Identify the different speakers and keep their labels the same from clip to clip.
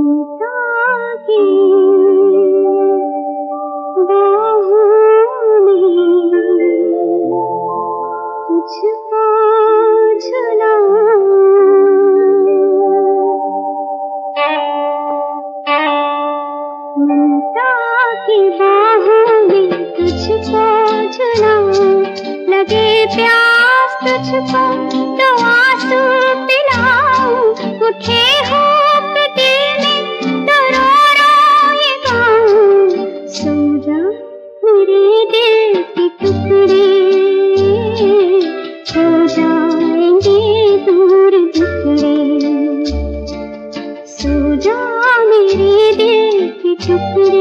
Speaker 1: ममता की बाहों में तुझको झुलाऊं, ममता की बाहों में तुझको झुलाऊं, लगे प्यास तुझको तो आंसू पिलाऊं, उठे होप दिल में तो रो रो ये गाऊं, सो जा मेरे दिल के टुकड़े, हो जाएंगे दूर बिखरे, सो जा मेरे दिल के टुकड़े।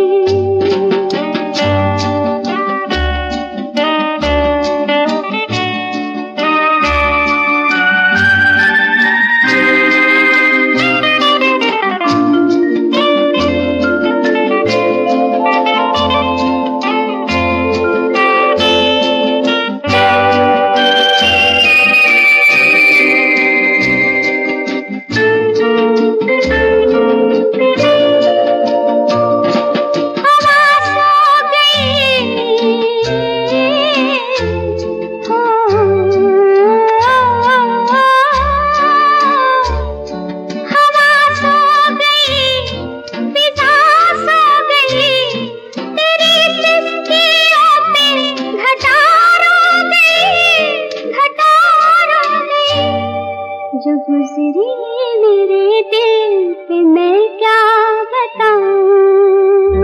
Speaker 1: जो गुजरी मेरे दिल पे मैं क्या बताऊं,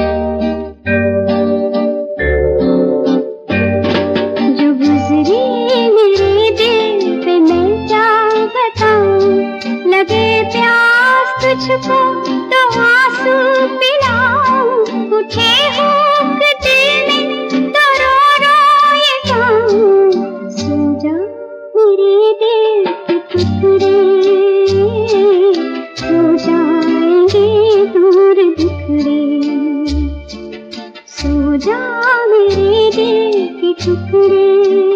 Speaker 1: जो गुजरी मेरे दिल पे मैं क्या बताऊं, लगे प्यास तुझको तो आंसू पिलाऊं, उठे होक दिल में तो रो रो ये गाऊं, सो जा मेरे दिल टुकड़े, हो जाएंगे दूर बिखरे, सो जा मेरे दिल के टुकड़े।